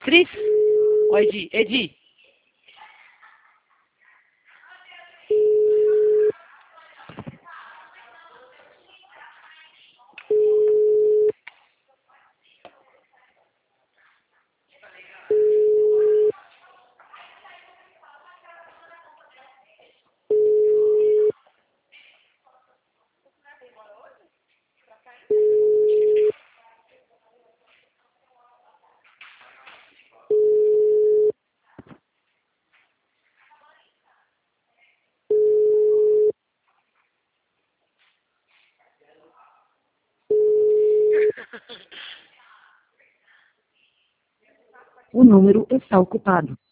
Cris? Ô, Edi, Edi. O número está ocupado.